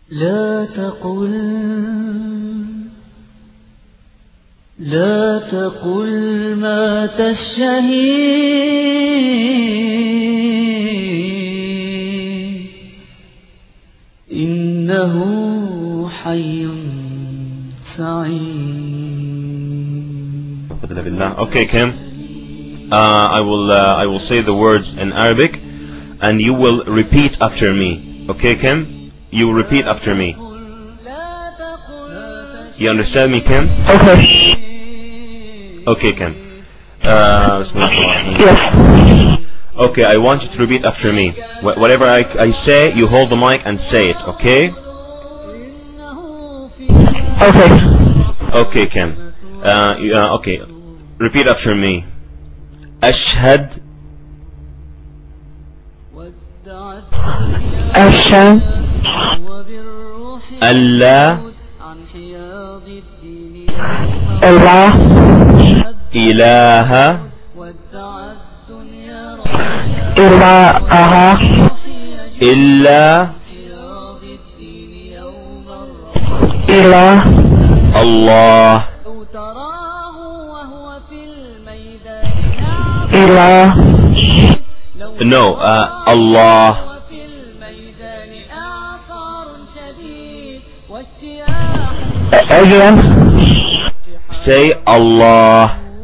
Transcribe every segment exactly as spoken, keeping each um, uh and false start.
لا تقل لا تقل مات الشهيد إنه حي سعيد. Okay, Kim. Uh, I will uh, I will say the words in Arabic, and you will repeat after me. Okay, Kim? You will repeat after me. You understand me, Kim? Okay. Okay, Kim. Uh, yes. Okay, I want you to repeat after me. Wh whatever I, I say, you hold the mic and say it. Okay? Okay. Okay, Kim. Uh, uh, okay. Repeat after me. أشهد أشهد ألا الله إله إله إلا إله الله إله No, uh, Allah. Again. Say Allah.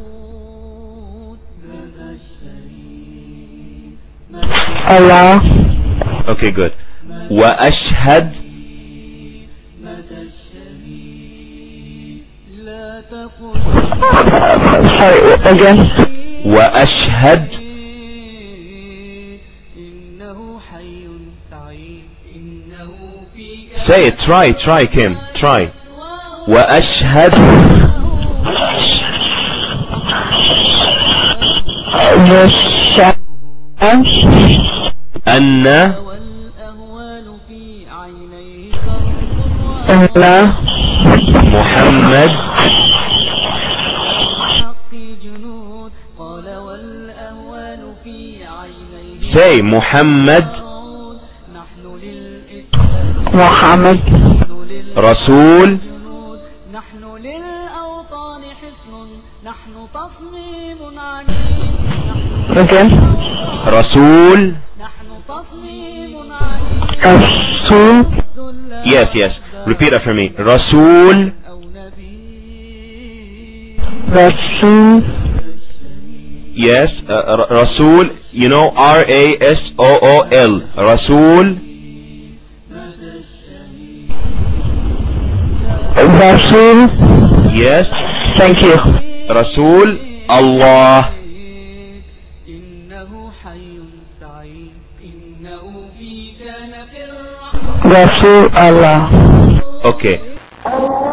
Allah. Okay, good. وأشهد Sorry, again. وأشهد Say it, try, try, Kim, try. وأشهد أن محمد Say محمد محمد رسول نحن للأوطان حصن نحن تصميم عنيد Again. رسول نحن تصميم عنيد رسول Yes, yes. Repeat after me. رسول رسول Yes, uh, رسول. You know R A S O O L. رسول رسول Yes. Thank you. رسول الله. إنه حي سعيد إنه في كان في الرحمة رسول الله. Okay.